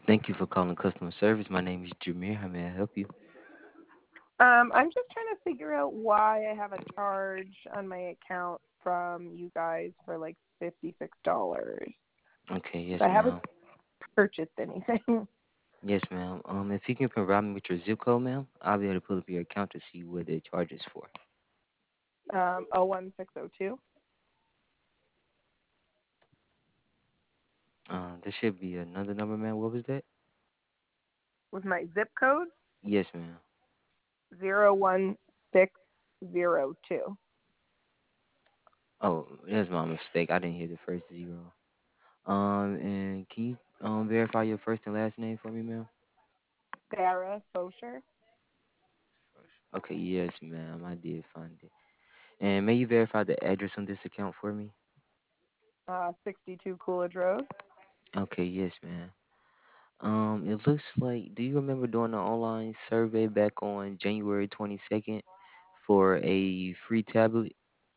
Thank you for calling customer service. My name is Jameer. How may I help you? I'm just trying to figure out why I have a charge on my account from you guys for like $56. Okay, yes, I haven't ma'am. purchased anything. Yes, ma'am. If you can provide me with your zip code, ma'am, I'll be able to pull up your account to see what the charge is for. 01602 There should be another number, ma'am. What was that? with my zip code Yes, ma'am. 01602. Oh, that's my mistake. I didn't hear the first zero. And can you verify your first and last name for me, ma'am? Sarah Fosher, Okay, yes, ma'am. I did find it. And may you verify the address on this account for me? 62 Coolidge Road. Okay, yes, ma'am. It looks like, do you remember doing an online survey back on January 22nd for a free tablet?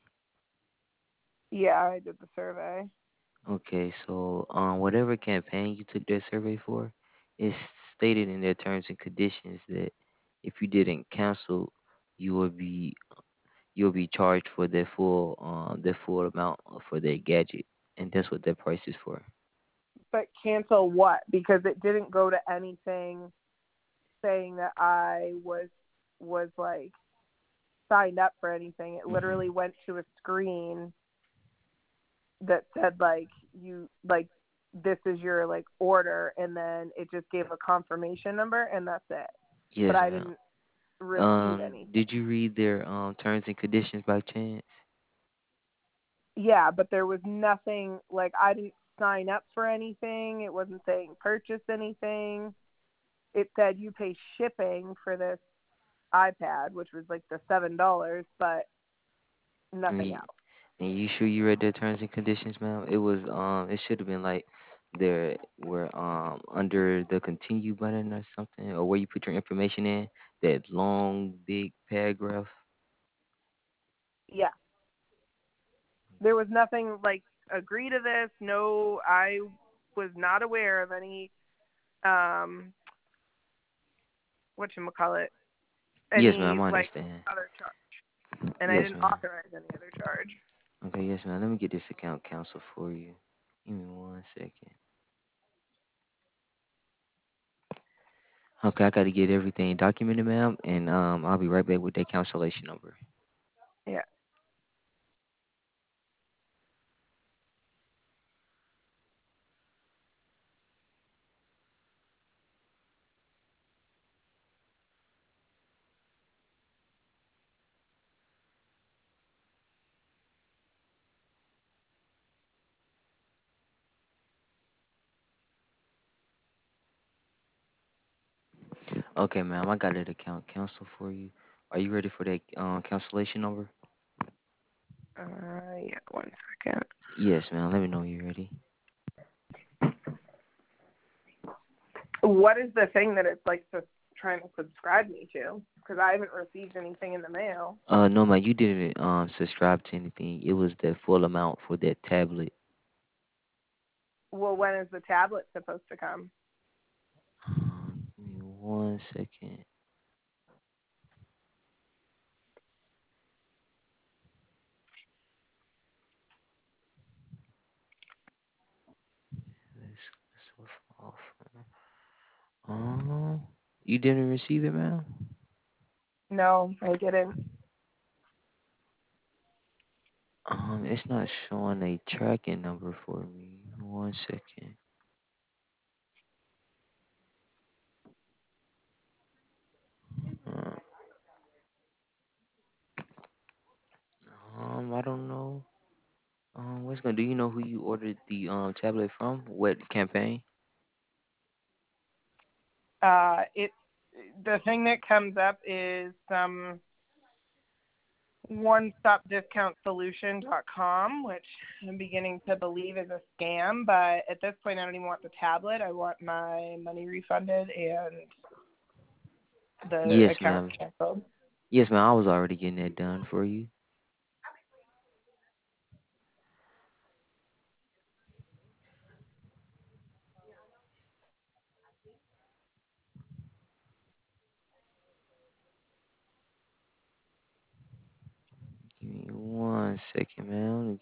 Yeah, I did the survey. Okay, so whatever campaign you took that survey for, it's stated in their terms and conditions that if you didn't cancel, you will be you'll be charged for the full amount for that gadget, and that's what that price is for. But cancel what? Because it didn't go to anything saying that I was like signed up for anything. It literally went to a screen that said like you like this is your like order, and then it just gave a confirmation number, and that's it. But Yes, I ma'am. didn't receive anything. Did you read their terms and conditions by chance? Yeah, but there was nothing like I didn't sign up for anything. It wasn't saying purchase anything. It said you pay shipping for this iPad, which was like the $7, but nothing And else. And you sure you read their terms and conditions, ma'am? It should have been like there were under the continue button or something, or where you put your information in, that long big paragraph. Yeah. There was nothing like agree to this. No, I was not aware of any um whatchamacallit, Yes, any ma'am, I like understand. other charge. And I Yes, didn't ma'am. authorize any other charge. Okay, yes, ma'am. Let me get this account canceled for you. Give me 1 second. Okay, I got to get everything documented, ma'am, and I'll be right back with that cancellation number. Yeah. Okay, ma'am, I got that account canceled for you. Are you ready for that cancellation number? Yeah, 1 second. Yes, ma'am. Let me know when you're ready. What is the thing that it's like trying to subscribe me to? Because I haven't received anything in the mail. No, man, you didn't subscribe to anything. It was the full amount for that tablet. Well, when is the tablet supposed to come? Give me 1 second. Let's off. Um, you didn't receive it, man. No, I didn't. It's not showing a tracking number for me. 1 second. Uh, I don't know. What's gonna? Do you know who you ordered the tablet from? What campaign? It the thing that comes up is onestopdiscountsolution.com, which I'm beginning to believe is a scam. But at this point, I don't even want the tablet. I want my money refunded and the Yes, account ma'am. canceled. Yes, ma'am. I was already getting that done for you. second, man.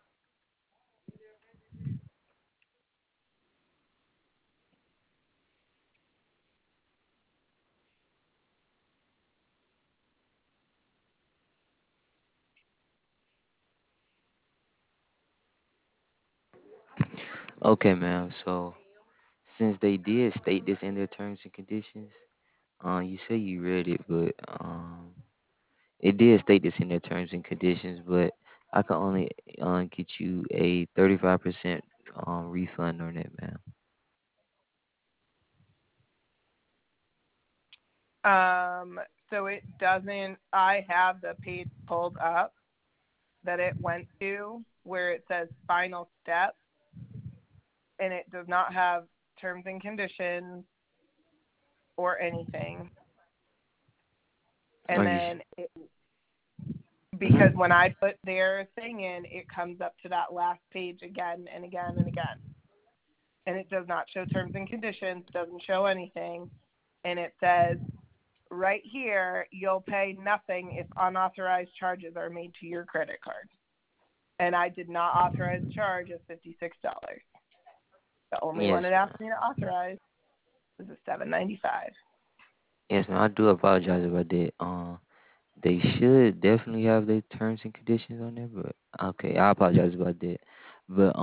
Okay, ma'am. So since they did state this in their terms and conditions, you say you read it, but it did state this in their terms and conditions, but I can only get you a 35% refund on it, ma'am. So it doesn't. I have the page pulled up that it went to where it says final step, and it does not have terms and conditions or anything. Are And you? then because Mhm. when I put their thing in, it comes up to that last page again and again and again. And it does not show terms and conditions, doesn't show anything. And it says right here, you'll pay nothing if unauthorized charges are made to your credit card. And I did not authorize a charge of $56. The only one Yes, it asked ma'am. me to authorize was a $7.95. Yes, ma'am. I do apologize about that. They should definitely have their terms and conditions on there, but okay, I apologize about that. But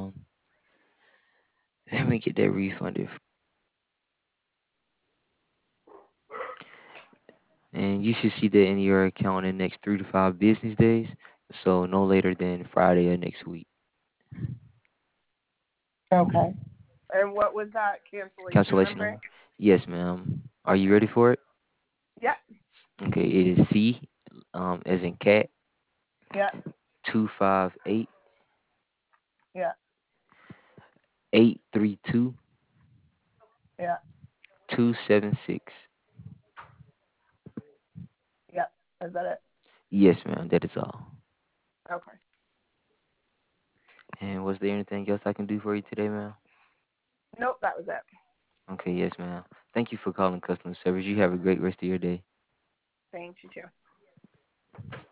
let me get that refunded, and you should see that in your account in the next 3 to 5 business days. So no later than Friday of next week. Okay. And what was that cancellation Cancellation number? number? Yes, ma'am. Are you ready for it? Yeah, Okay, it is C, as in cat, yeah, 258 yeah, 832 yeah, 276. yeah. Is that it? Yes, ma'am. That is all. Okay. And was there anything else I can do for you today, ma'am? Nope, that was it. Okay, yes, ma'am. Thank you for calling customer service. You have a great rest of your day. Thanks, you too.